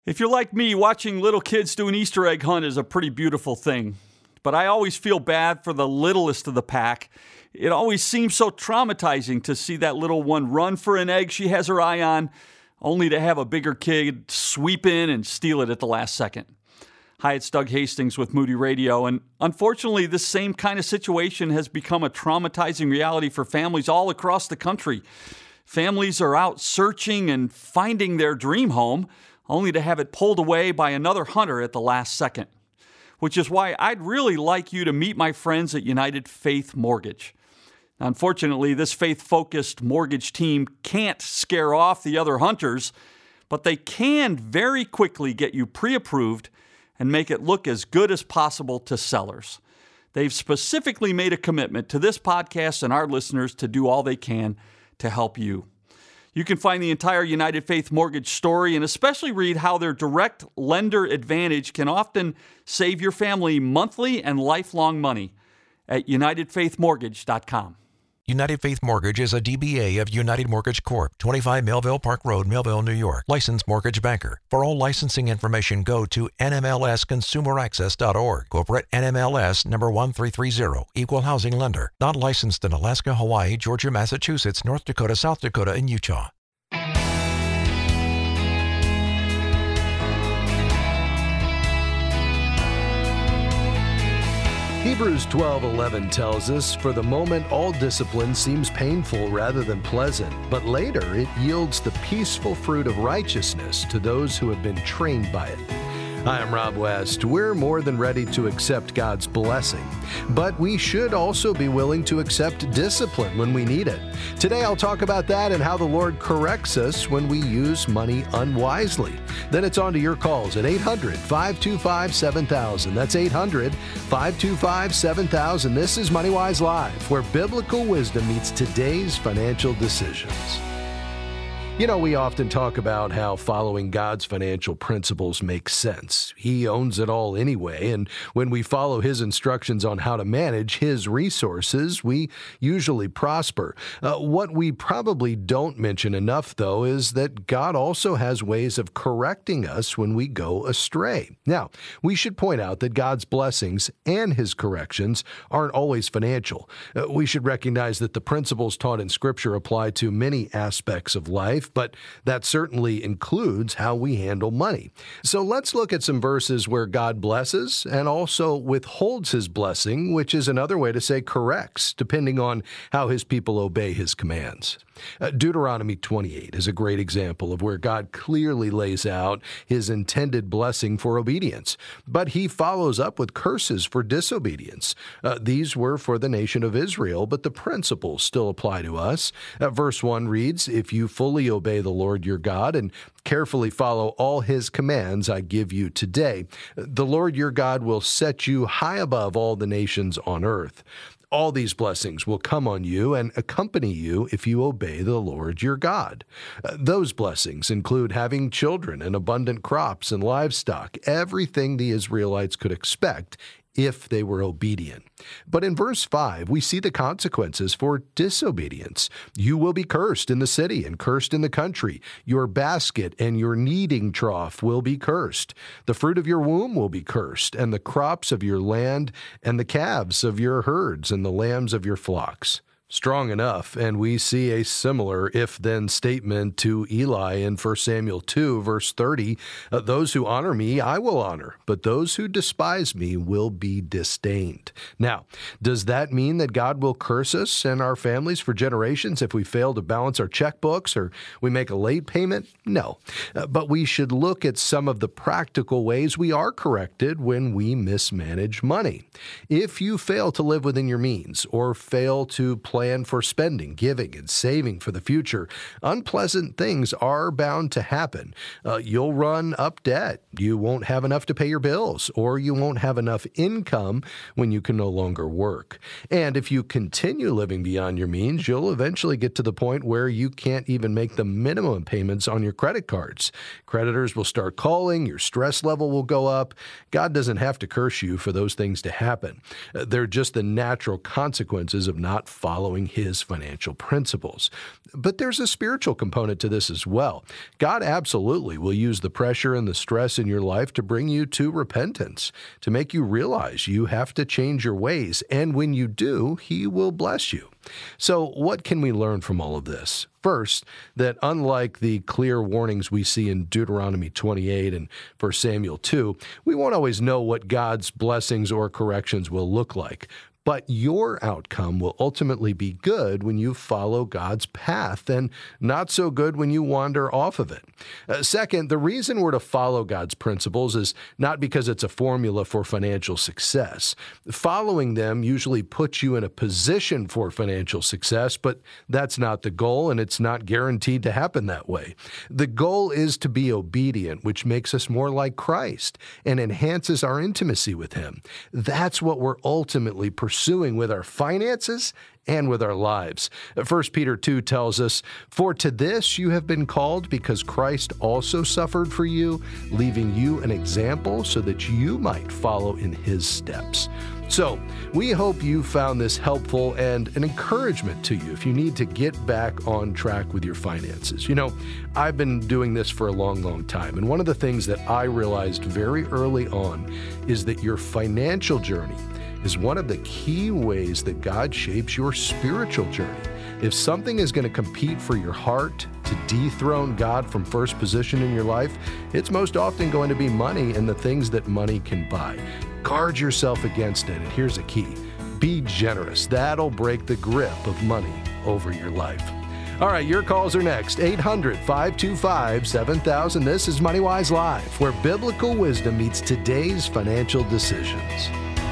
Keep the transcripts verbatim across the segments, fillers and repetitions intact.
If you're like me, watching little kids do an Easter egg hunt is a pretty beautiful thing. But I always feel bad for the littlest of the pack. It always seems so traumatizing to see that little one run for an egg she has her eye on, only to have a bigger kid sweep in and steal it at the last second. Hi, it's Doug Hastings with Moody Radio, and unfortunately, this same kind of situation has become a traumatizing reality for families all across the country. Families are out searching and finding their dream home, only to have it pulled away by another hunter at the last second. Which is why I'd really like you to meet my friends at United Faith Mortgage. Unfortunately, this faith-focused mortgage team can't scare off the other hunters, but they can very quickly get you pre-approved and make it look as good as possible to sellers. They've specifically made a commitment to this podcast and our listeners to do all they can to help you. You can find the entire United Faith Mortgage story and especially read how their direct lender advantage can often save your family monthly and lifelong money at united faith mortgage dot com. United Faith Mortgage is a D B A of United Mortgage Corp, twenty-five Melville Park Road, Melville, New York. Licensed mortgage banker. For all licensing information, go to N M L S consumer access dot org. Corporate N M L S number one three three zero. Equal housing lender. Not licensed in Alaska, Hawaii, Georgia, Massachusetts, North Dakota, South Dakota, and Utah. Hebrews twelve eleven tells us, "For the moment all discipline seems painful rather than pleasant, but later it yields the peaceful fruit of righteousness to those who have been trained by it." Hi, I'm Rob West. We're more than ready to accept God's blessing, but we should also be willing to accept discipline when we need it. Today I'll talk about that and how the Lord corrects us when we use money unwisely. Then it's on to your calls at eight hundred, five two five, seven thousand. That's eight hundred, five two five, seven thousand. This is MoneyWise Live, where biblical wisdom meets today's financial decisions. You know, we often talk about how following God's financial principles makes sense. He owns it all anyway, and when we follow His instructions on how to manage His resources, we usually prosper. Uh, what we probably don't mention enough, though, is that God also has ways of correcting us when we go astray. Now, we should point out that God's blessings and His corrections aren't always financial. Uh, we should recognize that the principles taught in Scripture apply to many aspects of life, but that certainly includes how we handle money. So let's look at some verses where God blesses and also withholds His blessing, which is another way to say corrects, depending on how His people obey His commands. Uh, Deuteronomy twenty-eight is a great example of where God clearly lays out His intended blessing for obedience, but He follows up with curses for disobedience. Uh, these were for the nation of Israel, but the principles still apply to us. Uh, verse one reads, "If you fully obey the Lord your God and carefully follow all His commands I give you today, the Lord your God will set you high above all the nations on earth. All these blessings will come on you and accompany you if you obey the Lord your God." Uh, those blessings include having children and abundant crops and livestock, everything the Israelites could expect if they were obedient. But in verse five, we see the consequences for disobedience. "You will be cursed in the city and cursed in the country. Your basket and your kneading trough will be cursed. The fruit of your womb will be cursed, and the crops of your land, and the calves of your herds, and the lambs of your flocks." Strong enough, and we see a similar if-then statement to Eli in First Samuel two, verse thirty, uh, "Those who honor me I will honor, but those who despise me will be disdained." Now, does that mean that God will curse us and our families for generations if we fail to balance our checkbooks or we make a late payment? No, uh, but we should look at some of the practical ways we are corrected when we mismanage money. If you fail to live within your means or fail to plan plan for spending, giving, and saving for the future, unpleasant things are bound to happen. Uh, you'll run up debt. You won't have enough to pay your bills, or you won't have enough income when you can no longer work. And if you continue living beyond your means, you'll eventually get to the point where you can't even make the minimum payments on your credit cards. Creditors will start calling, your stress level will go up. God doesn't have to curse you for those things to happen. Uh, they're just the natural consequences of not following following his financial principles. But there's a spiritual component to this as well. God absolutely will use the pressure and the stress in your life to bring you to repentance, to make you realize you have to change your ways. And when you do, he will bless you. So what can we learn from all of this? First, that unlike the clear warnings we see in Deuteronomy twenty-eight and First Samuel two, we won't always know what God's blessings or corrections will look like. But your outcome will ultimately be good when you follow God's path and not so good when you wander off of it. Uh, second, the reason we're to follow God's principles is not because it's a formula for financial success. Following them usually puts you in a position for financial success, but that's not the goal, and it's not guaranteed to happen that way. The goal is to be obedient, which makes us more like Christ and enhances our intimacy with him. That's what we're ultimately pursuing. Pursuing with our finances and with our lives. First Peter two tells us, "For to this you have been called, because Christ also suffered for you, leaving you an example so that you might follow in his steps." So, we hope you found this helpful and an encouragement to you if you need to get back on track with your finances. You know, I've been doing this for a long, long time, and one of the things that I realized very early on is that your financial journey is one of the key ways that God shapes your spiritual journey. If something is going to compete for your heart to dethrone God from first position in your life, it's most often going to be money and the things that money can buy. Guard yourself against it, and here's a key. Be generous. That'll break the grip of money over your life. All right, your calls are next. eight hundred, five two five, seven thousand. This is MoneyWise Live, where biblical wisdom meets today's financial decisions.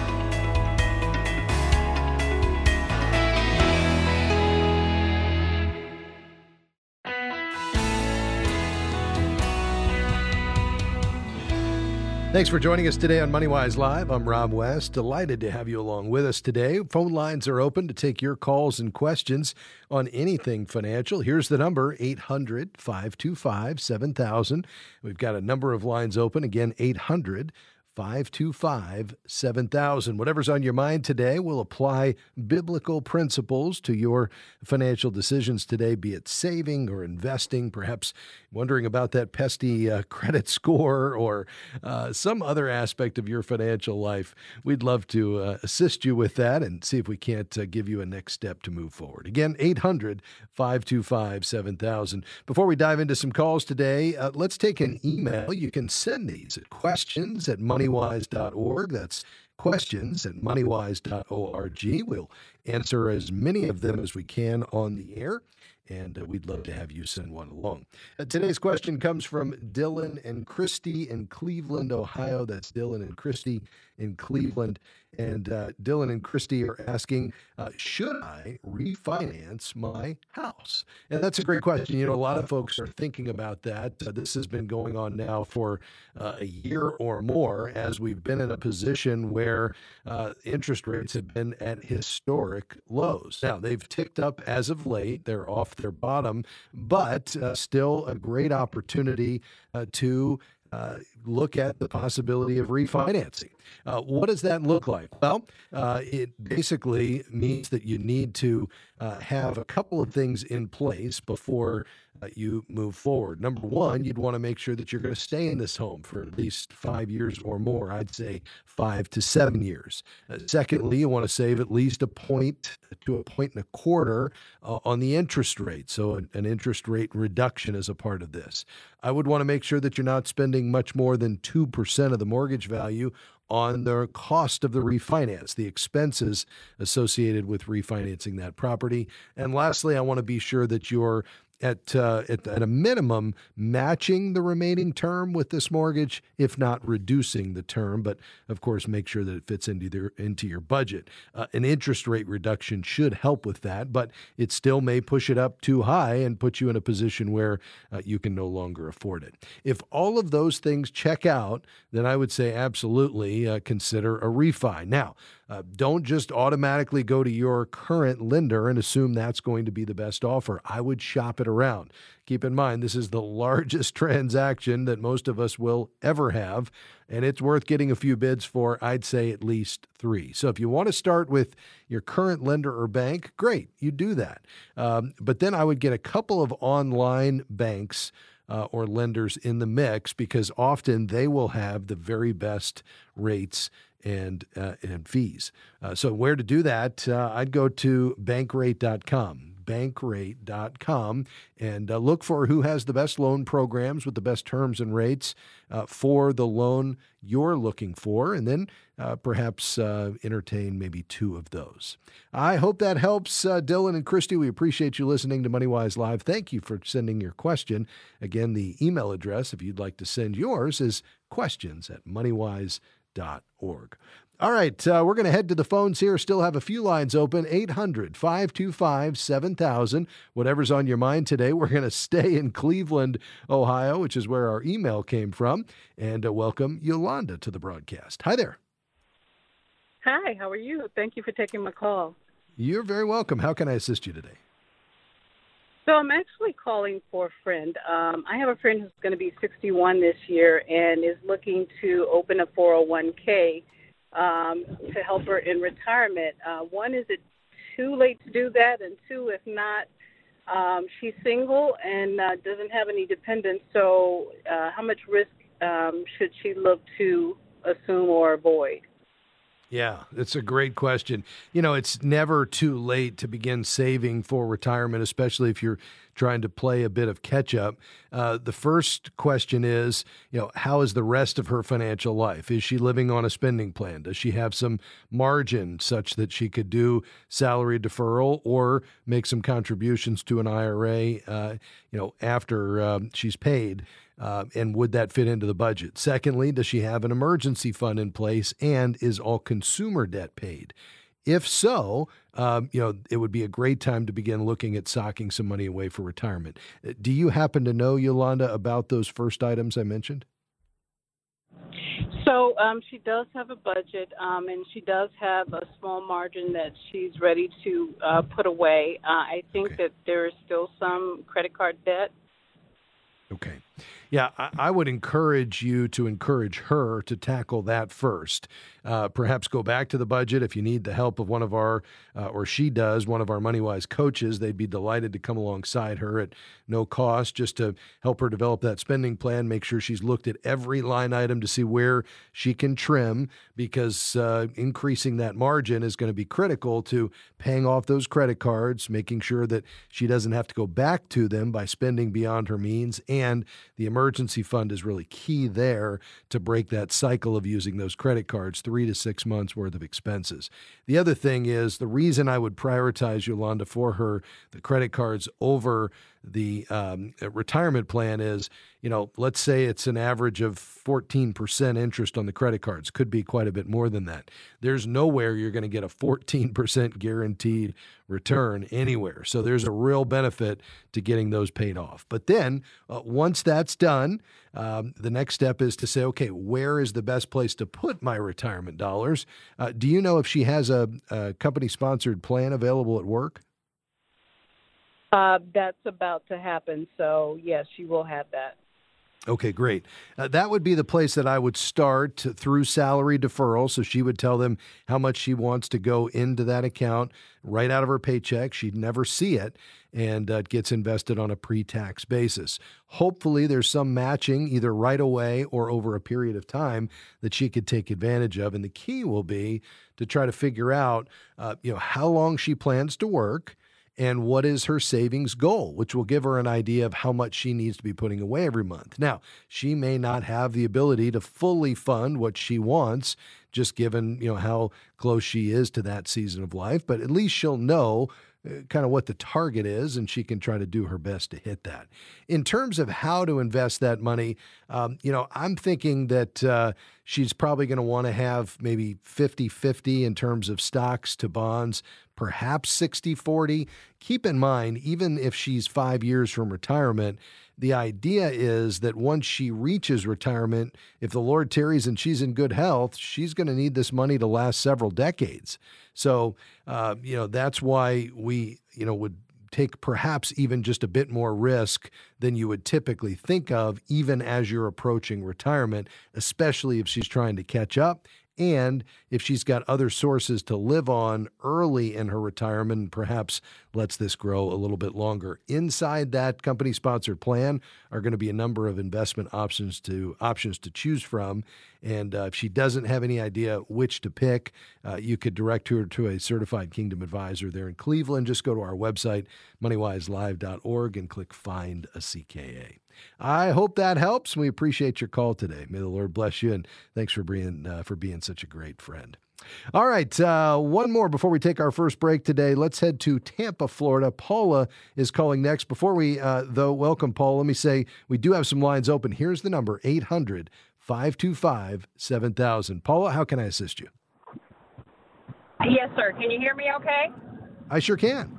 Thanks for joining us today on MoneyWise Live. I'm Rob West. Delighted to have you along with us today. Phone lines are open to take your calls and questions on anything financial. Here's the number, eight hundred, five two five, seven thousand. We've got a number of lines open. Again, eight hundred, five two five, seven thousand. Whatever's on your mind today, we'll apply biblical principles to your financial decisions today, be it saving or investing, perhaps wondering about that pesky uh, credit score or uh, some other aspect of your financial life. We'd love to uh, assist you with that and see if we can't uh, give you a next step to move forward. Again, eight hundred, five two five, seven thousand. Before we dive into some calls today, uh, let's take an email. You can send these at questions at moneywise dot org. That's questions at moneywise dot org. We'll answer as many of them as we can on the air, and uh, we'd love to have you send one along. Uh, today's question comes from Dylan and Christy in Cleveland, Ohio. That's Dylan and Christy in Cleveland. And uh, Dylan and Christy are asking, uh, should I refinance my house? And that's a great question. You know, a lot of folks are thinking about that. Uh, this has been going on now for uh, a year or more as we've been in a position where uh, interest rates have been at historic lows. Now, they've ticked up as of late. They're off their bottom, but uh, still a great opportunity uh, to Uh, look at the possibility of refinancing. Uh, what does that look like? Well, uh, it basically means that you need to uh, have a couple of things in place before uh, you move forward. Number one, you'd want to make sure that you're going to stay in this home for at least five years or more. I'd say five to seven years. Uh, secondly, you want to save at least a point to a point and a quarter uh, on the interest rate. So an, an interest rate reduction is a part of this. I would want to make sure that you're not spending much more than two percent of the mortgage value on the cost of the refinance, the expenses associated with refinancing that property. And lastly, I want to be sure that you're at, uh, at at a minimum matching the remaining term with this mortgage, if not reducing the term. But of course, make sure that it fits into their, into your budget. Uh, an interest rate reduction should help with that, but it still may push it up too high and put you in a position where uh, you can no longer afford it. If all of those things check out, then I would say absolutely uh, consider a refi. Now, Uh, don't just automatically go to your current lender and assume that's going to be the best offer. I would shop it around. Keep in mind, this is the largest transaction that most of us will ever have, and it's worth getting a few bids for, I'd say at least three. So if you want to start with your current lender or bank, great, you do that. Um, but then I would get a couple of online banks uh, or lenders in the mix, because often they will have the very best rates and uh, and fees. Uh, so where to do that? Uh, I'd go to bankrate dot com. bankrate dot com and uh, look for who has the best loan programs with the best terms and rates uh, for the loan you're looking for, and then uh, perhaps uh, entertain maybe two of those. I hope that helps. Uh, Dylan and Christy, we appreciate you listening to MoneyWise Live. Thank you for sending your question. Again, the email address, if you'd like to send yours, is questions at moneywise dot org. All right, uh, we're going to head to the phones here. Still have a few lines open, eight hundred, five two five, seven thousand. Whatever's on your mind today. We're going to stay in Cleveland, Ohio, which is where our email came from, and uh, welcome Yolanda to the broadcast. Hi there. Hi, how are you? Thank you for taking my call. You're very welcome. How can I assist you today? So I'm actually calling for a friend. Um, I have a friend who's going to be sixty-one this year and is looking to open a four oh one k um, to help her in retirement. Uh, one, is it too late to do that? And two, if not, um, she's single and uh, doesn't have any dependents. So uh, how much risk um, should she look to assume or avoid? Yeah, it's a great question. You know, it's never too late to begin saving for retirement, especially if you're trying to play a bit of catch up. Uh, the first question is, you know, how is the rest of her financial life? Is she living on a spending plan? Does she have some margin such that she could do salary deferral or make some contributions to an I R A, uh, you know, after um, she's paid? Uh, and would that fit into the budget? Secondly, does she have an emergency fund in place, and is all consumer debt paid? If so, um, you know, it would be a great time to begin looking at socking some money away for retirement. Do you happen to know, Yolanda, about those first items I mentioned? So um, she does have a budget, um, and she does have a small margin that she's ready to uh, put away. Uh, I think okay. that there is still some credit card debt. Okay. Yeah, I, I would encourage you to encourage her to tackle that first. Uh, perhaps go back to the budget if you need the help of one of our, uh, or she does, one of our MoneyWise coaches. They'd be delighted to come alongside her at no cost just to help her develop that spending plan, make sure she's looked at every line item to see where she can trim, because uh, increasing that margin is going to be critical to paying off those credit cards, making sure that she doesn't have to go back to them by spending beyond her means, and the emergency fund is really key there to break that cycle of using those credit cards, three to six months worth of expenses. The other thing is, the reason I would prioritize Yolanda for her, the credit cards over the um, retirement plan is, you know, let's say it's an average of fourteen percent interest on the credit cards. Could be quite a bit more than that. There's nowhere you're going to get a fourteen percent guaranteed return anywhere. So there's a real benefit to getting those paid off. But then uh, once that's done, um, the next step is to say, okay, where is the best place to put my retirement dollars? Uh, do you know if she has a, a company-sponsored plan available at work? Uh, that's about to happen. So, yes, she will have that. Okay, great. Uh, that would be the place that I would start through salary deferral. So she would tell them how much she wants to go into that account right out of her paycheck. She'd never see it, and uh, it gets invested on a pre-tax basis. Hopefully there's some matching either right away or over a period of time that she could take advantage of. And the key will be to try to figure out, uh, you know, how long she plans to work, and what is her savings goal, which will give her an idea of how much she needs to be putting away every month. Now, she may not have the ability to fully fund what she wants, just given, you know, how close she is to that season of life, but at least she'll know uh, kind of what the target is, and she can try to do her best to hit that. In terms of how to invest that money, um, you know, I'm thinking that uh, she's probably going to want to have maybe fifty-fifty in terms of stocks to bonds, perhaps sixty-forty. Keep in mind, even if she's five years from retirement, the idea is that once she reaches retirement, if the Lord tarries and she's in good health, she's going to need this money to last several decades. So, uh, you know, that's why we, you know, would take perhaps even just a bit more risk than you would typically think of, even as you're approaching retirement, especially if she's trying to catch up. And if she's got other sources to live on early in her retirement, perhaps lets this grow a little bit longer. Inside that company-sponsored plan are going to be a number of investment options to options to choose from. And uh, if she doesn't have any idea which to pick, uh, you could direct her to a certified Kingdom advisor there in Cleveland. Just go to our website, money wise live dot org, and click Find a C K A. I hope that helps. We appreciate your call today. May the Lord bless you, and thanks for being uh, for being such a great friend. All right, uh, one more before we take our first break today. Let's head to Tampa, Florida. Paula is calling next. Before we, uh, though, welcome, Paula, let me say we do have some lines open. Here's the number, eight hundred, five two five, seven thousand. Paula, how can I assist you? Yes, sir. Can you hear me okay? I sure can.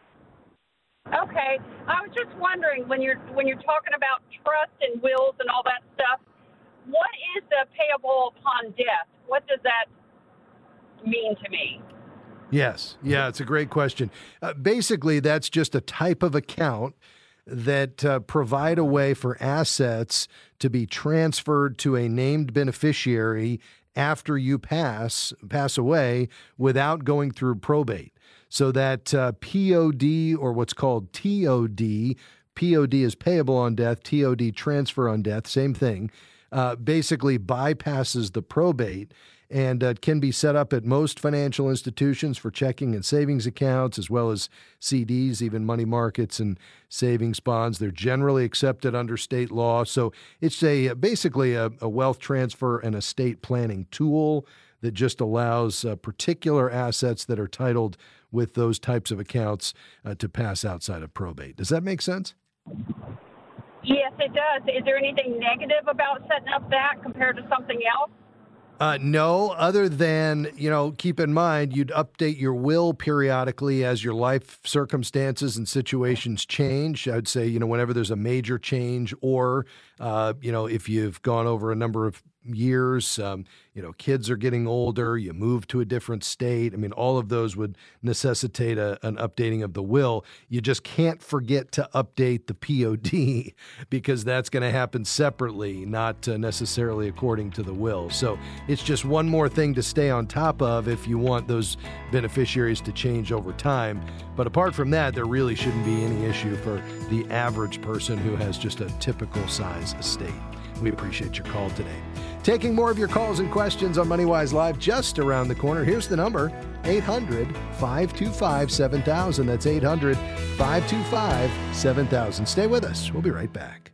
Okay. I was just wondering, when you're when you're talking about trust and wills and all that stuff, what is the payable upon death? What does that mean to me? Yes. Yeah, it's a great question. Uh, basically, that's just a type of account that uh, provide a way for assets to be transferred to a named beneficiary after you pass pass away without going through probate. So that uh, P O D, or what's called T O D, P O D is payable on death, T O D transfer on death, same thing, uh, basically bypasses the probate and uh, can be set up at most financial institutions for checking and savings accounts, as well as C Ds, even money markets and savings bonds. They're generally accepted under state law. So it's a basically a, a wealth transfer and estate planning tool that just allows uh, particular assets that are titled with those types of accounts uh, to pass outside of probate. Does that make sense? Yes, it does. Is there anything negative about setting up that compared to something else? Uh, no, other than, you know, keep in mind, you'd update your will periodically as your life circumstances and situations change. I'd say, you know, whenever there's a major change or, uh, you know, if you've gone over a number of years, um, you know, kids are getting older, you move to a different state. I mean, all of those would necessitate a, an updating of the will. You just can't forget to update the P O D because that's going to happen separately, not uh, necessarily according to the will. So it's just one more thing to stay on top of if you want those beneficiaries to change over time. But apart from that, there really shouldn't be any issue for the average person who has just a typical size estate. We appreciate your call today. Taking more of your calls and questions on MoneyWise Live just around the corner. Here's the number, eight hundred, five two five, seven thousand. That's eight hundred, five two five, seven thousand. Stay with us. We'll be right back.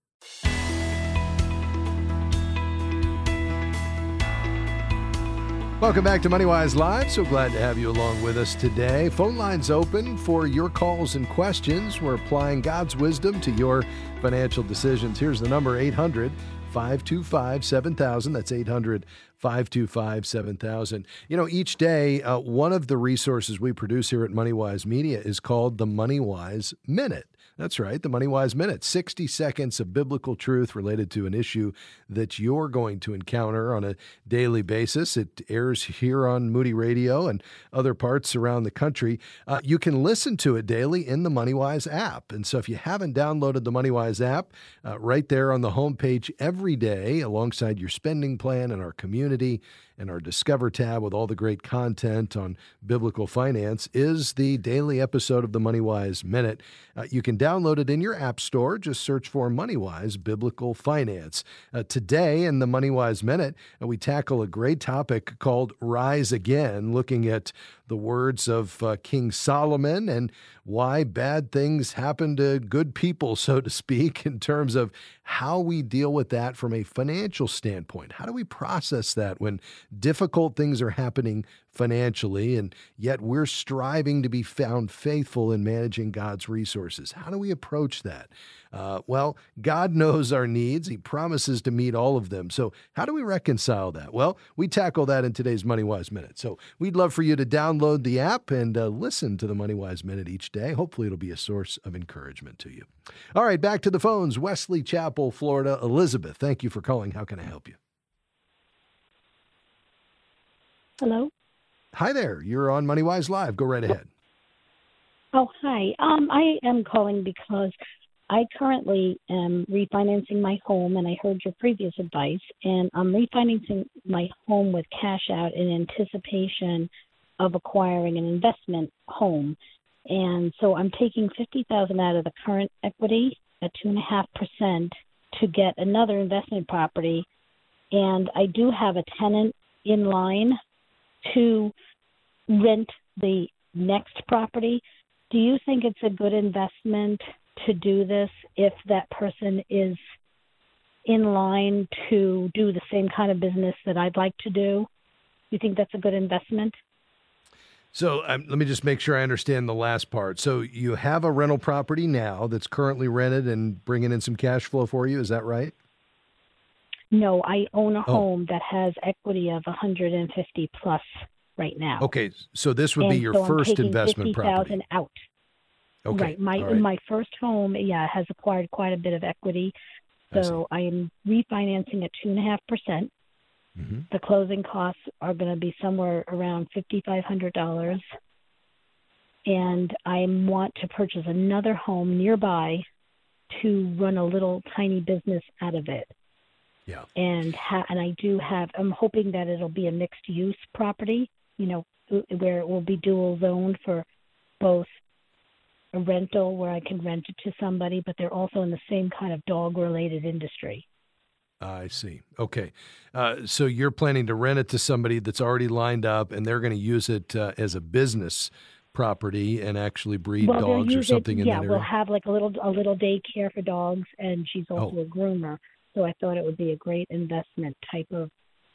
Welcome back to MoneyWise Live. So glad to have you along with us today. Phone lines open for your calls and questions. We're applying God's wisdom to your financial decisions. Here's the number, eight hundred, five two five, seven thousand. That's eight hundred, five two five, seven thousand. You know, each day, uh, one of the resources we produce here at MoneyWise Media is called the MoneyWise Minute. That's right, the MoneyWise Minute, sixty seconds of biblical truth related to an issue that you're going to encounter on a daily basis. It airs here on Moody Radio and other parts around the country. Uh, you can listen to it daily in the MoneyWise app. And so if you haven't downloaded the MoneyWise app, uh, right there on the homepage every day, alongside your spending plan and our community and our Discover tab with all the great content on biblical finance, is the daily episode of the MoneyWise Minute. Uh, you can download it in your app store. Just search for MoneyWise Biblical Finance. Uh, today in the MoneyWise Minute, uh, we tackle a great topic called Rise Again, looking at the words of uh, King Solomon and why bad things happen to good people, so to speak, in terms of how we deal with that from a financial standpoint. How do we process that when difficult things are happening financially, and yet we're striving to be found faithful in managing God's resources? How do we approach that? Uh, well, God knows our needs. He promises to meet all of them. So how do we reconcile that? Well, we tackle that in today's Money Wise Minute. So we'd love for you to download the app and uh, listen to the Money Wise Minute each day. Hopefully it'll be a source of encouragement to you. All right, back to the phones. Wesley Chapel, Florida. Elizabeth, thank you for calling. How can I help you? Hello? Hi there. You're on Money Wise Live. Go right ahead. Oh, hi. Um, I am calling because I currently am refinancing my home, and I heard your previous advice, and I'm refinancing my home with cash out in anticipation of acquiring an investment home. And so I'm taking fifty thousand dollars out of the current equity at two point five percent to get another investment property. And I do have a tenant in line to rent the next property. Do you think it's a good investment to do this if that person is in line to do the same kind of business that I'd like to do? You think that's a good investment? So um, let me just make sure I understand the last part. So you have a rental property now that's currently rented and bringing in some cash flow for you. Is that right? No, I own a Oh. home that has equity of one hundred fifty plus right now. Okay, so this would be And your so I'm first taking investment fifty thousand property. out. Okay, Right. My all right. my first home, yeah, has acquired quite a bit of equity. I So I, am refinancing at two and a half percent. Mhm. The closing costs are going to be somewhere around fifty five hundred dollars. And I want to purchase another home nearby to run a little tiny business out of it. Yeah. And ha- and I do have. I'm hoping that it'll be a mixed use property. You know, where it will be dual zoned for both a rental where I can rent it to somebody, but they're also in the same kind of dog-related industry. I see. Okay. Uh, so you're planning to rent it to somebody that's already lined up, and they're going to use it uh, as a business property and actually breed well, they'll dogs or use something it, in yeah, that area? we'll have like a little a little daycare for dogs, and she's also Oh. a groomer. So I thought it would be a great investment type of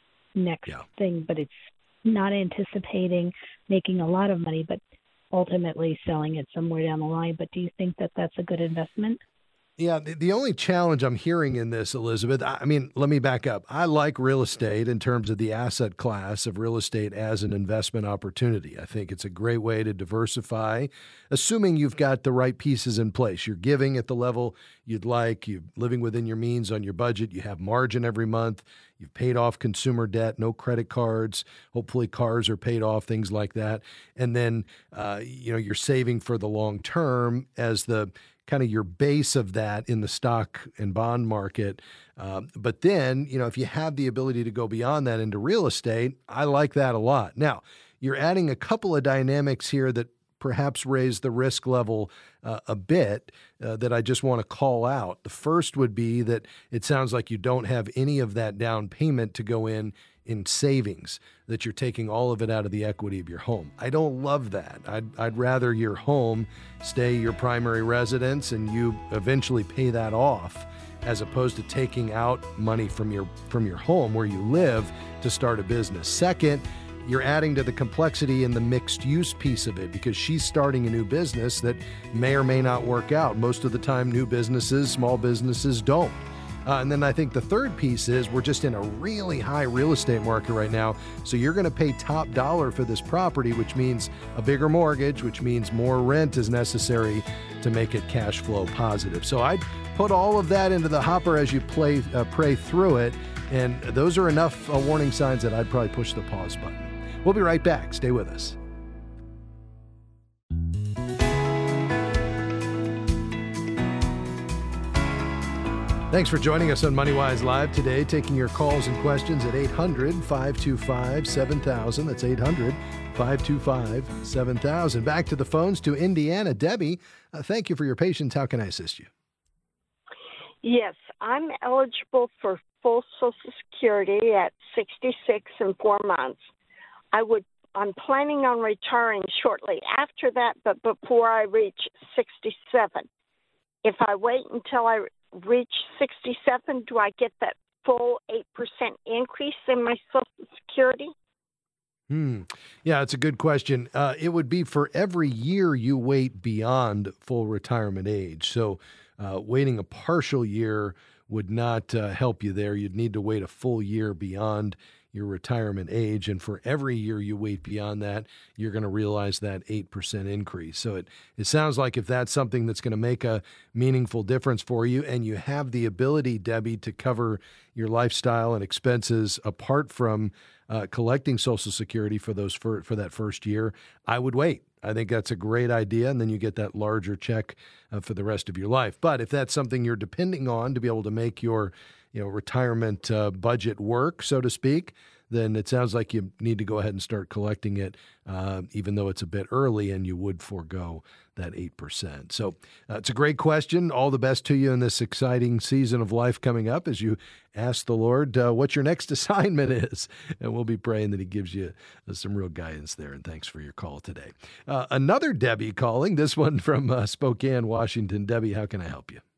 next Yeah. thing, but it's not anticipating making a lot of money, but ultimately selling it somewhere down the line. But do you think that that's a good investment? Yeah, the, the only challenge I'm hearing in this, Elizabeth, I, I mean, let me back up. I like real estate in terms of the asset class of real estate as an investment opportunity. I think it's a great way to diversify, assuming you've got the right pieces in place. You're giving at the level you'd like, you're living within your means on your budget, you have margin every month, you've paid off consumer debt, no credit cards, hopefully cars are paid off, things like that. And then, uh, you know, you're saving for the long term as the kind of your base of that in the stock and bond market. Um, but then, you know, if you have the ability to go beyond that into real estate, I like that a lot. Now, you're adding a couple of dynamics here that perhaps raise the risk level uh, a bit uh, that I just want to call out. The first would be that it sounds like you don't have any of that down payment to go in in savings, that you're taking all of it out of the equity of your home. I don't love that. I'd, I'd rather your home stay your primary residence and you eventually pay that off, as opposed to taking out money from your from your home where you live to start a business. Second, you're adding to the complexity in the mixed use piece of it because she's starting a new business that may or may not work out. Most of the time, new businesses, small businesses don't. Uh, and then I think the third piece is we're just in a really high real estate market right now. So you're going to pay top dollar for this property, which means a bigger mortgage, which means more rent is necessary to make it cash flow positive. So I'd put all of that into the hopper as you play, uh, pray through it. And those are enough uh, warning signs that I'd probably push the pause button. We'll be right back. Stay with us. Thanks for joining us on MoneyWise Live today, taking your calls and questions at eight hundred, five two five, seven thousand. That's eight hundred, five two five, seven thousand. Back to the phones to Indiana. Debbie, uh, thank you for your patience. How can I assist you? Yes, I'm eligible for full Social Security at sixty-six and four months. I would, I'm planning on retiring shortly after that, but before I reach sixty-seven. If I wait until I reach sixty-seven, do I get that full eight percent increase in my Social Security? Hmm. Yeah, it's a good question. Uh, it would be for every year you wait beyond full retirement age. So uh, waiting a partial year would not uh, help you there. You'd need to wait a full year beyond your retirement age. And for every year you wait beyond that, you're going to realize that eight percent increase. So it, it sounds like if that's something that's going to make a meaningful difference for you and you have the ability, Debbie, to cover your lifestyle and expenses apart from uh, collecting Social Security for those for, for that first year, I would wait. I think that's a great idea, and then you get that larger check uh, for the rest of your life. But if that's something you're depending on to be able to make your you know, retirement uh, budget work, so to speak, then it sounds like you need to go ahead and start collecting it, uh, even though it's a bit early and you would forego that eight percent. So uh, it's a great question. All the best to you in this exciting season of life coming up as you ask the Lord uh, what your next assignment is. And we'll be praying that he gives you uh, some real guidance there. And thanks for your call today. Uh, another Debbie calling, this one from uh, Spokane, Washington. Debbie, how can I help you?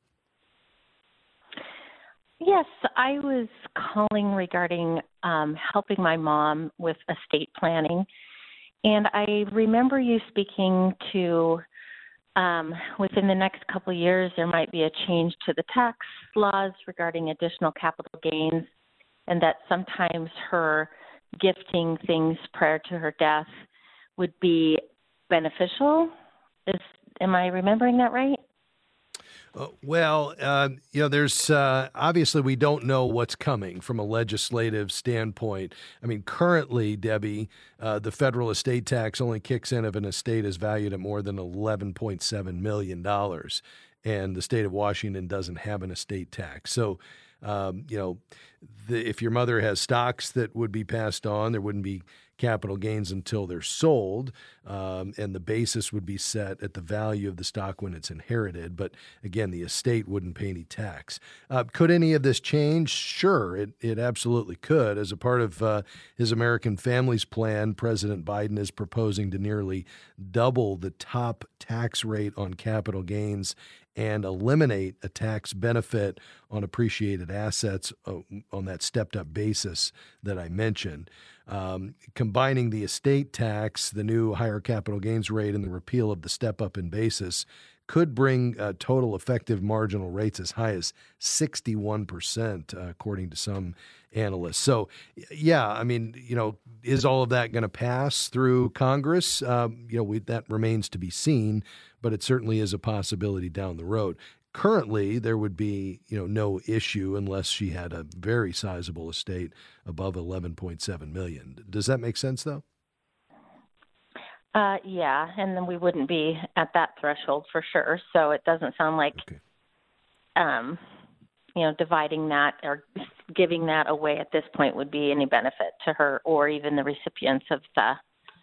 Yes, I was calling regarding um, helping my mom with estate planning. And I remember you speaking to um, within the next couple of years, there might be a change to the tax laws regarding additional capital gains, and that sometimes her gifting things prior to her death would be beneficial. Is, am I remembering that right? Uh, well, uh, you know, there's uh, obviously we don't know what's coming from a legislative standpoint. I mean, currently, Debbie, uh, the federal estate tax only kicks in if an estate is valued at more than eleven point seven million dollars, and the state of Washington doesn't have an estate tax. So, um, you know, the, if your mother has stocks that would be passed on, there wouldn't be capital gains until they're sold, um, and the basis would be set at the value of the stock when it's inherited. But again, the estate wouldn't pay any tax. Uh, could any of this change? Sure, it, it absolutely could. As a part of uh, his American Families Plan, President Biden is proposing to nearly double the top tax rate on capital gains and eliminate a tax benefit on appreciated assets uh, on that stepped-up basis that I mentioned. Um, combining the estate tax, the new higher capital gains rate, and the repeal of the step-up in basis could bring uh, total effective marginal rates as high as sixty-one percent, uh, according to some analysts. So, yeah, I mean, you know, is all of that going to pass through Congress? Um, you know, we, that remains to be seen, but it certainly is a possibility down the road. Currently, there would be, you know, no issue unless she had a very sizable estate above eleven point seven million dollars. Does that make sense, though? Uh, yeah, and then we wouldn't be at that threshold for sure. So it doesn't sound like, okay. um, you know, dividing that or giving that away at this point would be any benefit to her or even the recipients of the,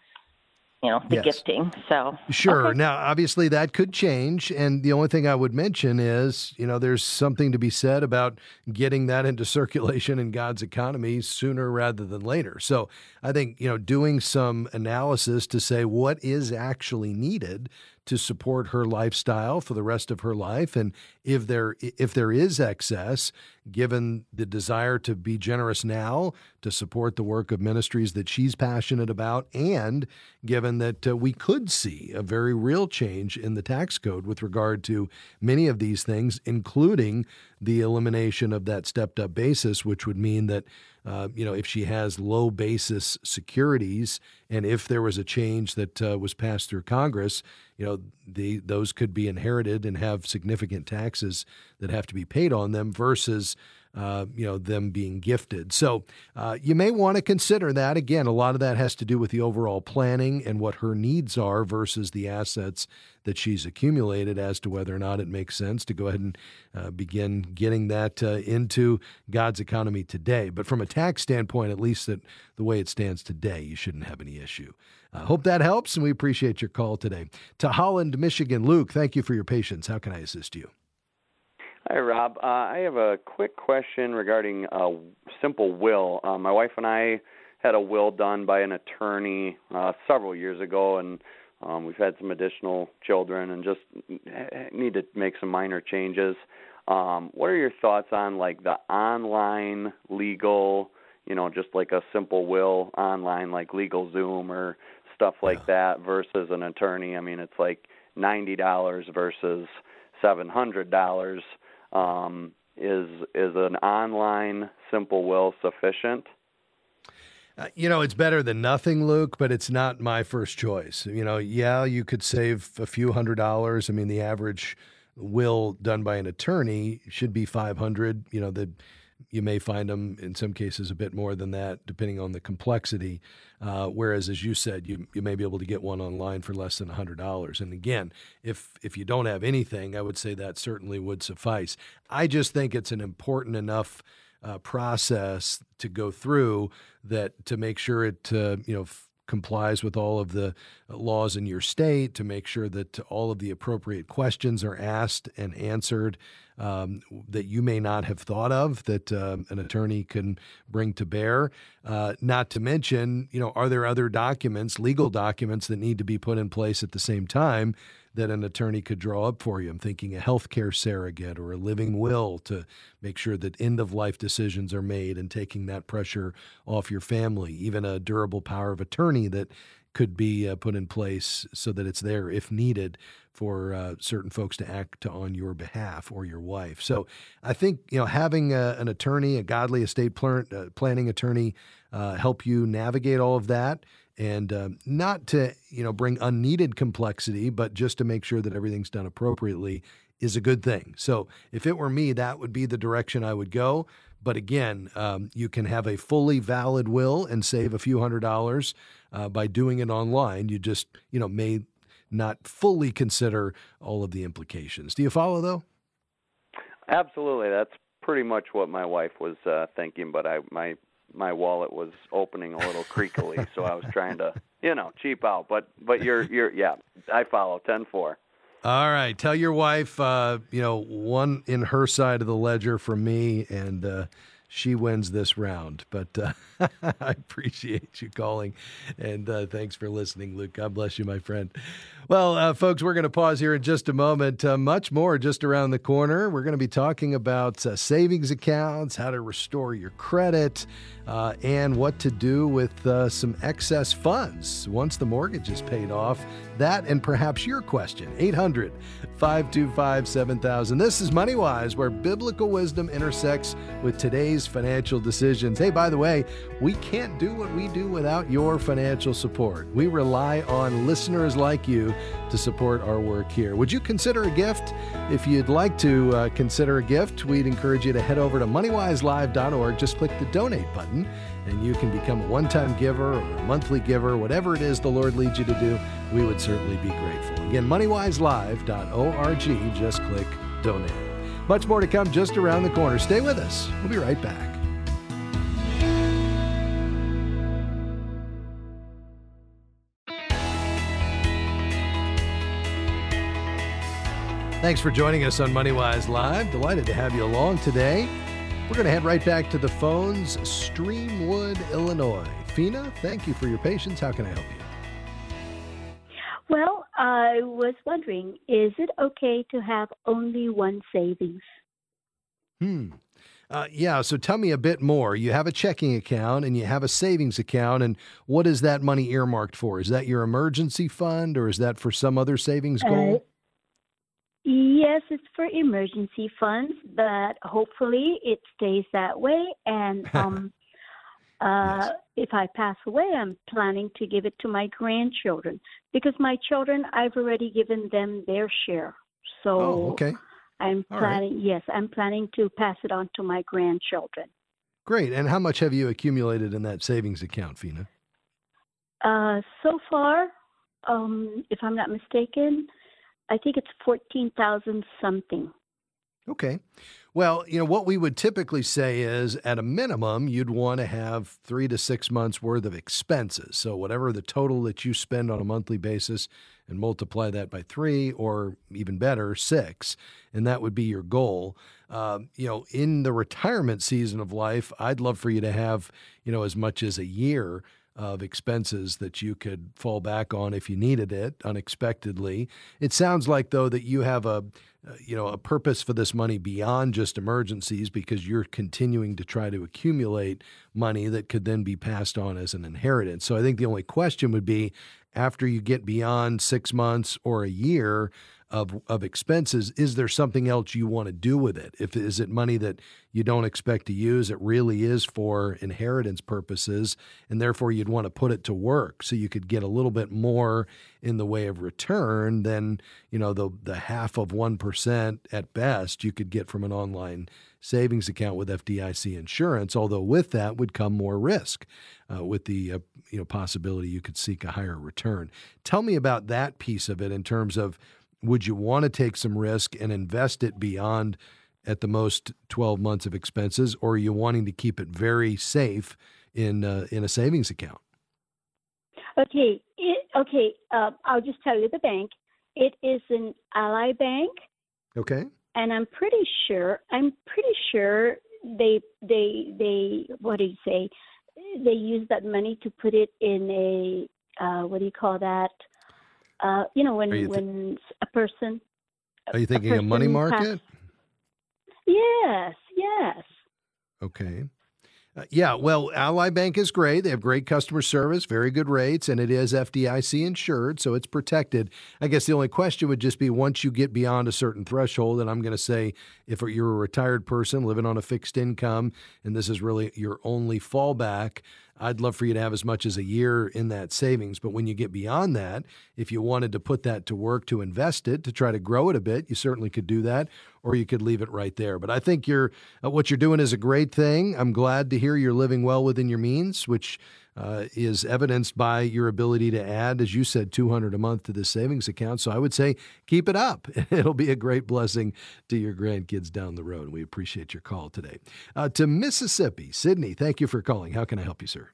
you know, the yes. gifting. So sure. Okay. Now, obviously, that could change. And the only thing I would mention is, you know, there's something to be said about getting that into circulation in God's economy sooner rather than later. So I think, you know, doing some analysis to say what is actually needed to support her lifestyle for the rest of her life. And if there if there is excess, given the desire to be generous now to support the work of ministries that she's passionate about, and given that uh, we could see a very real change in the tax code with regard to many of these things, including the elimination of that stepped-up basis, which would mean that Uh, you know, if she has low basis securities, and if there was a change that uh, was passed through Congress, you know, the those could be inherited and have significant taxes that have to be paid on them versus, uh, you know, them being gifted. So uh, you may want to consider that. Again, a lot of that has to do with the overall planning and what her needs are versus the assets that she's accumulated as to whether or not it makes sense to go ahead and uh, begin getting that uh, into God's economy today. But from a tax standpoint, at least that the way it stands today, you shouldn't have any issue. I uh, hope that helps, and we appreciate your call today. To Holland, Michigan, Luke, thank you for your patience. How can I assist you? Hi, Rob. Uh, I have a quick question regarding a simple will. Uh, my wife and I had a will done by an attorney uh, several years ago, and um, we've had some additional children and just need to make some minor changes. Um, what are your thoughts on, like, the online legal, you know, just like a simple will online, like LegalZoom or stuff like yeah. that versus an attorney? I mean, it's like ninety dollars versus seven hundred dollars. Um, is is an online simple will sufficient? Uh, you know, it's better than nothing, Luke, but it's not my first choice. You know, yeah, you could save a few hundred dollars. I mean, the average will done by an attorney should be five hundred. You know, the you may find them in some cases a bit more than that, depending on the complexity. Uh, whereas, as you said, you you may be able to get one online for less than one hundred dollars. And again, if if you don't have anything, I would say that certainly would suffice. I just think it's an important enough uh, process to go through that to make sure it uh, you know f- complies with all of the laws in your state, to make sure that all of the appropriate questions are asked and answered um, that you may not have thought of, that uh, an attorney can bring to bear. Uh, not to mention, you know, are there other documents, legal documents that need to be put in place at the same time that an attorney could draw up for you? I'm thinking a healthcare surrogate or a living will to make sure that end-of-life decisions are made and taking that pressure off your family, even a durable power of attorney that could be uh, put in place so that it's there if needed for uh, certain folks to act on your behalf or your wife. So I think, you know, having a, an attorney, a godly estate plan, uh, planning attorney, uh, help you navigate all of that, and um, not to, you know, bring unneeded complexity, but just to make sure that everything's done appropriately is a good thing. So if it were me, that would be the direction I would go. But again, um, you can have a fully valid will and save a few hundred dollars uh, by doing it online. You just, you know, may not fully consider all of the implications. Do you follow, though? Absolutely. That's pretty much what my wife was uh, thinking, but I my my wallet was opening a little creakily, so I was trying to, you know, cheap out. But but you're you're yeah, I follow ten four. All right. Tell your wife, uh, you know, one in her side of the ledger from me, and uh, she wins this round. But uh, I appreciate you calling, and uh, thanks for listening, Luke. God bless you, my friend. Well, uh, folks, we're going to pause here in just a moment. Uh, much more just around the corner. We're going to be talking about uh, savings accounts, how to restore your credit, uh, and what to do with uh, some excess funds once the mortgage is paid off. That and perhaps your question. eight hundred, five two five, seven thousand. This is MoneyWise, where biblical wisdom intersects with today's financial decisions. Hey, by the way, we can't do what we do without your financial support. We rely on listeners like you to support our work here. Would you consider a gift? If you'd like to uh, consider a gift, we'd encourage you to head over to money wise live dot org. Just click the donate button, and you can become a one-time giver or a monthly giver, whatever it is the Lord leads you to do. We would certainly be grateful. Again, money wise live dot org. Just click donate. Much more to come just around the corner. Stay with us. We'll be right back. Thanks for joining us on MoneyWise Live. Delighted to have you along today. We're going to head right back to the phones. Streamwood, Illinois. Fina, thank you for your patience. How can I help you? Well, I was wondering, is it okay to have only one savings? Hmm. Uh, yeah, so tell me a bit more. You have a checking account and you have a savings account, and what is that money earmarked for? Is that your emergency fund, or is that for some other savings goal? Uh, yes, it's for emergency funds, but hopefully it stays that way. And um, uh, yes. If I pass away, I'm planning to give it to my grandchildren, because my children, I've already given them their share. So oh, okay. I'm All planning, right. yes, I'm planning to pass it on to my grandchildren. Great. And how much have you accumulated in that savings account, Fina? Uh, so far, um, if I'm not mistaken, I think it's fourteen thousand something. Okay. Well, you know, what we would typically say is at a minimum, you'd want to have three to six months worth of expenses. So whatever the total that you spend on a monthly basis, and multiply that by three, or even better, six, and that would be your goal. Um, you know, in the retirement season of life, I'd love for you to have, you know, as much as a year of expenses that you could fall back on if you needed it unexpectedly. It sounds like, though, that you have a uh, you know, a purpose for this money beyond just emergencies, because you're continuing to try to accumulate money that could then be passed on as an inheritance. So I think the only question would be, after you get beyond six months or a year of of expenses, is there something else you want to do with it? If is it money that you don't expect to use, it really is for inheritance purposes, and therefore you'd want to put it to work so you could get a little bit more in the way of return than, you know, the the half of one percent at best you could get from an online savings account with F D I C insurance, although with that would come more risk, uh, with the uh, you know possibility you could seek a higher return. Tell me about that piece of it in terms of, would you want to take some risk and invest it beyond at the most twelve months of expenses, or are you wanting to keep it very safe in uh, in a savings account? Okay, it, okay. Uh, I'll just tell you the bank. It is an Ally Bank. Okay. And I'm pretty sure. I'm pretty sure they they they what do you say? They use that money to put it in a uh, what do you call that? Uh, you know, when th- when a person. Are you thinking a, a money market? Has, yes, yes. Okay. Uh, yeah, well, Ally Bank is great. They have great customer service, very good rates, and it is F D I C insured, so it's protected. I guess the only question would just be, once you get beyond a certain threshold, and I'm going to say if you're a retired person living on a fixed income and this is really your only fallback, I'd love for you to have as much as a year in that savings. But when you get beyond that, if you wanted to put that to work to invest it, to try to grow it a bit, you certainly could do that, or you could leave it right there. But I think you're uh, what you're doing is a great thing. I'm glad to hear you're living well within your means, which uh, is evidenced by your ability to add, as you said, two hundred dollars a month to this savings account. So I would say keep it up. It'll be a great blessing to your grandkids down the road. We appreciate your call today. Uh, to Mississippi, Sydney, thank you for calling. How can I help you, sir?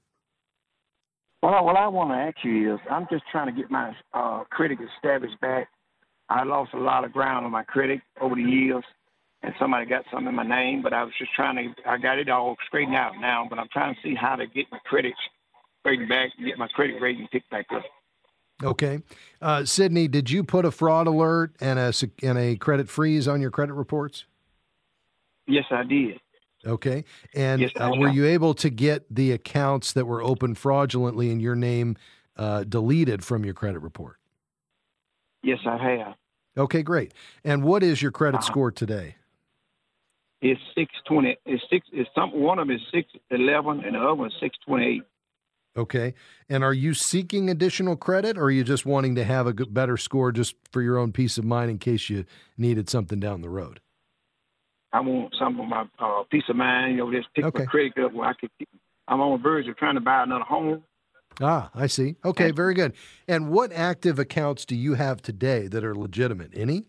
Well, what I want to ask you is, I'm just trying to get my uh, credit established back. I lost a lot of ground on my credit over the years, and somebody got something in my name, but I was just trying to, I got it all straightened out now, but I'm trying to see how to get my credit straightened back and get my credit rating picked back up. Okay. Uh, Sydney, did you put a fraud alert and a, and a credit freeze on your credit reports? Yes, I did. Okay. And yes, uh, were you able to get the accounts that were opened fraudulently in your name uh, deleted from your credit report? Yes, I have. Okay, great. And what is your credit uh-huh. score today? It's six twenty. It's six. It's some. One of them is six eleven, and the other one is six twenty eight. Okay. And are you seeking additional credit, or are you just wanting to have a good, better score just for your own peace of mind in case you needed something down the road? I want some of my uh, peace of mind, you know, just pick okay. my credit up where I could. I'm on the verge of trying to buy another home. Ah, I see. Okay, very good. And what active accounts do you have today that are legitimate? Any?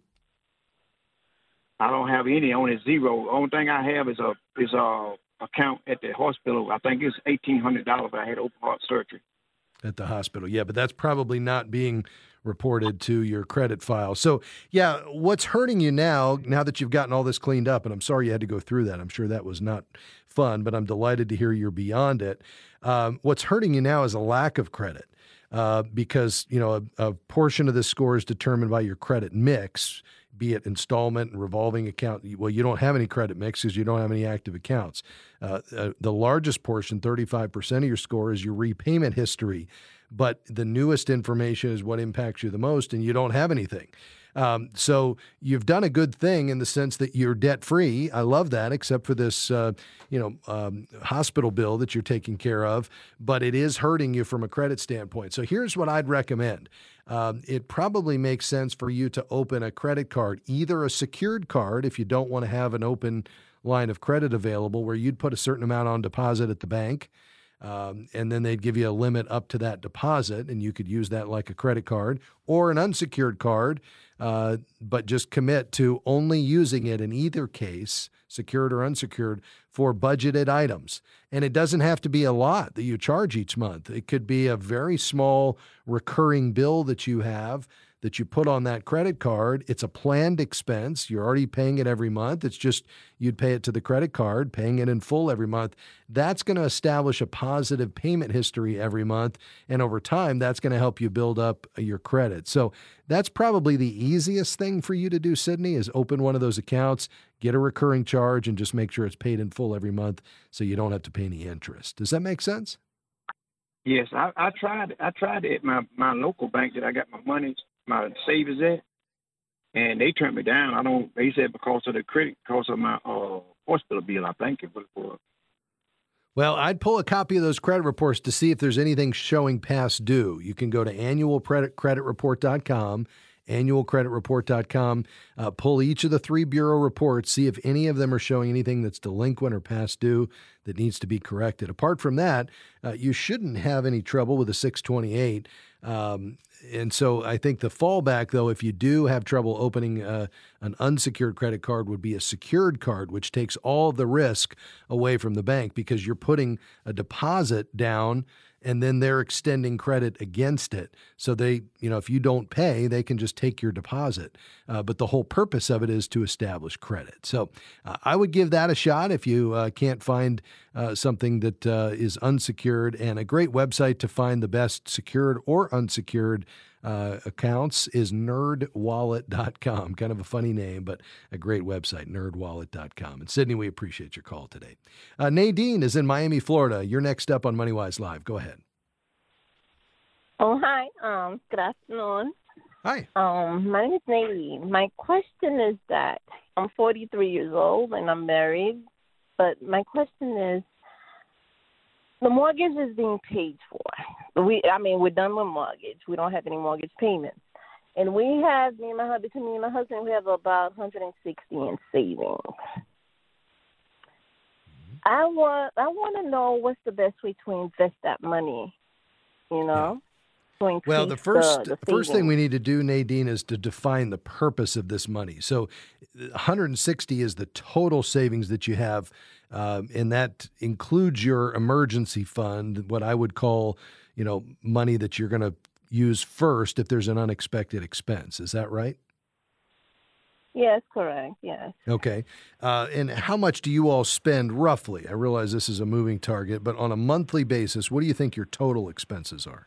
I don't have any. Only zero. The only thing I have is a is a account at the hospital. I think it's eighteen hundred dollars. I had open heart surgery at the hospital. Yeah, but that's probably not being reported to your credit file. So, yeah, what's hurting you now, now that you've gotten all this cleaned up, and I'm sorry you had to go through that. I'm sure that was not fun, but I'm delighted to hear you're beyond it. Um, what's hurting you now is a lack of credit uh, because, you know, a, a portion of this score is determined by your credit mix, be it installment and revolving account. Well, you don't have any credit mix because you don't have any active accounts. Uh, uh, the largest portion, thirty-five percent of your score, is your repayment history. But the newest information is what impacts you the most, and you don't have anything. Um, so you've done a good thing in the sense that you're debt-free. I love that, except for this, uh, you know, um, hospital bill that you're taking care of. But it is hurting you from a credit standpoint. So here's what I'd recommend. Um, it probably makes sense for you to open a credit card, either a secured card if you don't want to have an open line of credit available, where you'd put a certain amount on deposit at the bank. Um, and then they'd give you a limit up to that deposit, and you could use that like a credit card, or an unsecured card, uh, but just commit to only using it in either case, secured or unsecured, for budgeted items. And it doesn't have to be a lot that you charge each month. It could be a very small recurring bill that you have that you put on that credit card. It's a planned expense. You're already paying it every month. It's just you'd pay it to the credit card, paying it in full every month. That's going to establish a positive payment history every month. And over time, that's going to help you build up your credit. So that's probably the easiest thing for you to do, Sydney, is open one of those accounts, get a recurring charge, and just make sure it's paid in full every month so you don't have to pay any interest. Does that make sense? Yes, I, I tried. I tried it at my, my local bank that I got my money, my savings at, and they turned me down. I don't. They said because of the credit, because of my uh, hospital bill. I think it was for. Well, I'd pull a copy of those credit reports to see if there's anything showing past due. You can go to annual credit report dot com, annual credit report dot com, uh, pull each of the three bureau reports, see if any of them are showing anything that's delinquent or past due that needs to be corrected. Apart from that, uh, you shouldn't have any trouble with a six twenty-eight. Um, and so I think the fallback, though, if you do have trouble opening uh, an unsecured credit card, would be a secured card, which takes all of the risk away from the bank because you're putting a deposit down and then they're extending credit against it. So they, you know, if you don't pay, they can just take your deposit. Uh, but the whole purpose of it is to establish credit. So uh, I would give that a shot if you uh, can't find uh, something that uh, is unsecured. And a great website to find the best secured or unsecured uh, accounts is nerd wallet dot com. Kind of a funny name, but a great website, nerd wallet dot com. And Sydney, we appreciate your call today. Uh, Nadine is in Miami, Florida. You're next up on MoneyWise Live. Go ahead. Oh, hi. Um, good afternoon. Hi. Um, my name is Nadine. My question is that I'm forty-three years old and I'm married, but my question is, the mortgage is being paid for. We, I mean, we're done with mortgage. We don't have any mortgage payments. And we have, me and my husband, between me and my husband, we have about one hundred sixty in savings. I want, I want to know what's the best way to invest that money, you know? Yeah. Well, the first the, the first thing we need to do, Nadine, is to define the purpose of this money. So one hundred sixty is the total savings that you have, um, and that includes your emergency fund, what I would call, you know, money that you're going to use first if there's an unexpected expense. Is that right? Yes, correct. Yes. Okay. Uh, and how much do you all spend roughly? I realize this is a moving target, but on a monthly basis, what do you think your total expenses are?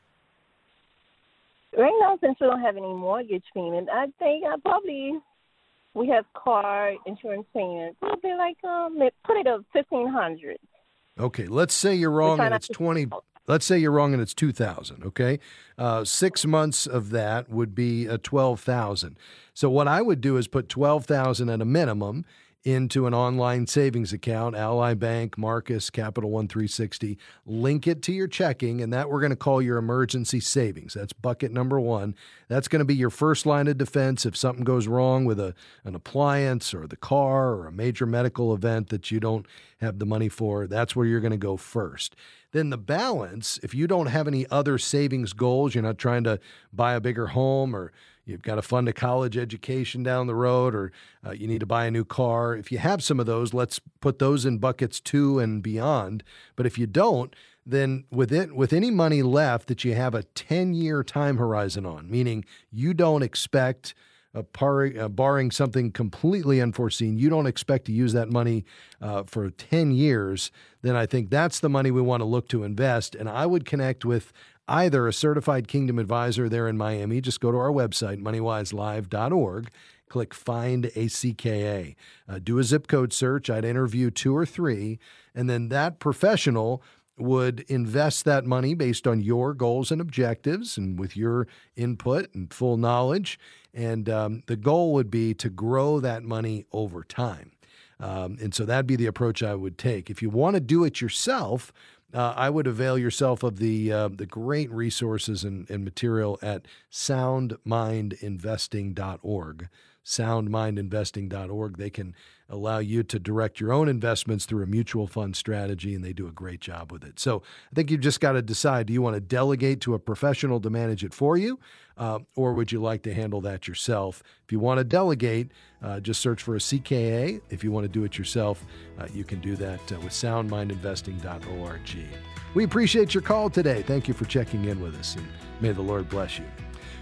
Right now, since we don't have any mortgage payment, I think I probably, we have car insurance payment, probably like, um, put it at fifteen hundred. Okay, let's say you're wrong and it's twenty. Let's say you're wrong and it's two thousand. Okay, uh, six months of that would be a twelve thousand. So what I would do is put twelve thousand at a minimum into an online savings account, Ally Bank, Marcus, Capital One three sixty. Link it to your checking, and that we're going to call your emergency savings. That's bucket number one. That's going to be your first line of defense if something goes wrong with a an appliance or the car or a major medical event that you don't have the money for. That's where you're going to go first. Then the balance, if you don't have any other savings goals, you're not trying to buy a bigger home, or you've got to fund a college education down the road, or uh, you need to buy a new car. If you have some of those, let's put those in buckets two and beyond. But if you don't, then with it, with any money left that you have a ten-year time horizon on, meaning you don't expect, uh, par, uh, barring something completely unforeseen, you don't expect to use that money uh, for ten years, then I think that's the money we want to look to invest. And I would connect with either a certified Kingdom advisor there in Miami. Just go to our website, money wise live dot org, click Find a C K A. Uh, do a zip code search. I'd interview two or three, and then that professional would invest that money based on your goals and objectives and with your input and full knowledge. And um, the goal would be to grow that money over time. Um, and so that'd be the approach I would take. If you want to do it yourself, Uh, I would avail yourself of the uh, the great resources and, and material at sound mind investing dot org. sound mind investing dot org. They can allow you to direct your own investments through a mutual fund strategy, and they do a great job with it. So I think you've just got to decide, do you want to delegate to a professional to manage it for you, uh, or would you like to handle that yourself? If you want to delegate, uh, just search for a C K A. If you want to do it yourself, uh, you can do that uh, with sound mind investing dot org. We appreciate your call today. Thank you for checking in with us, and may the Lord bless you.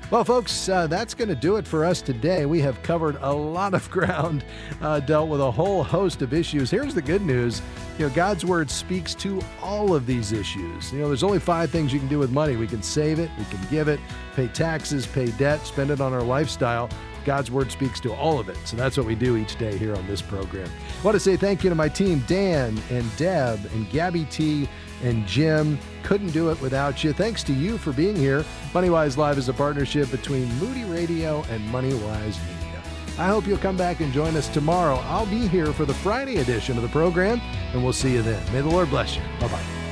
Well, folks, uh, that's going to do it for us today. We have covered a lot of ground, uh, dealt with a whole host of issues. Here's the good news. You know, God's Word speaks to all of these issues. You know, there's only five things you can do with money. We can save it, we can give it, pay taxes, pay debt, spend it on our lifestyle. God's Word speaks to all of it. So that's what we do each day here on this program. I want to say thank you to my team, Dan and Deb and Gabby T and Jim. Couldn't do it without you. Thanks to you for being here. MoneyWise Live is a partnership between Moody Radio and MoneyWise Media. I hope you'll come back and join us tomorrow. I'll be here for the Friday edition of the program, and we'll see you then. May the Lord bless you. Bye-bye.